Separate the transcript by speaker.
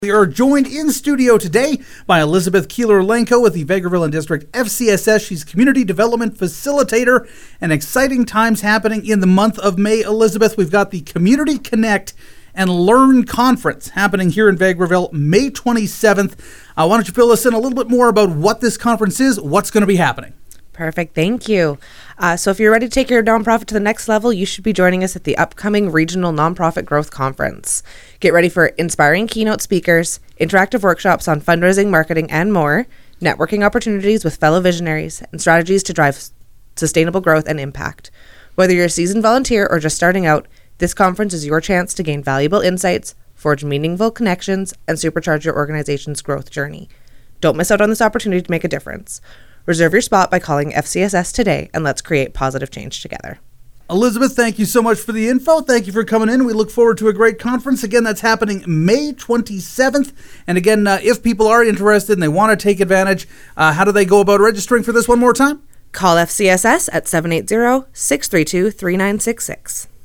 Speaker 1: We are joined in studio today by Elizabeth Keeler-Lenko with the Vegreville and District FCSS. She's Community Development Facilitator, and exciting times happening in the month of May. Elizabeth, we've got the Community Connect and Learn Conference happening here in Vegreville, May 27th. Why don't you fill us in a little bit more about what this conference is, what's going to be happening?
Speaker 2: Perfect. Thank you. So if you're ready to take your nonprofit to the next level, you should be joining us at the upcoming Regional Nonprofit Growth Conference. Get ready for inspiring keynote speakers, interactive workshops on fundraising, marketing, and more, networking opportunities with fellow visionaries, and strategies to drive sustainable growth and impact. Whether you're a seasoned volunteer or just starting out, this conference is your chance to gain valuable insights, forge meaningful connections, and supercharge your organization's growth journey. Don't miss out on this opportunity to make a difference. Reserve your spot by calling FCSS today, and let's create positive change together.
Speaker 1: Elizabeth, thank you so much for the info. Thank you for coming in. We look forward to a great conference. Again, that's happening May 27th. And again, if people are interested and they want to take advantage, how do they go about registering for this one more time?
Speaker 2: Call FCSS at 780-632-3966.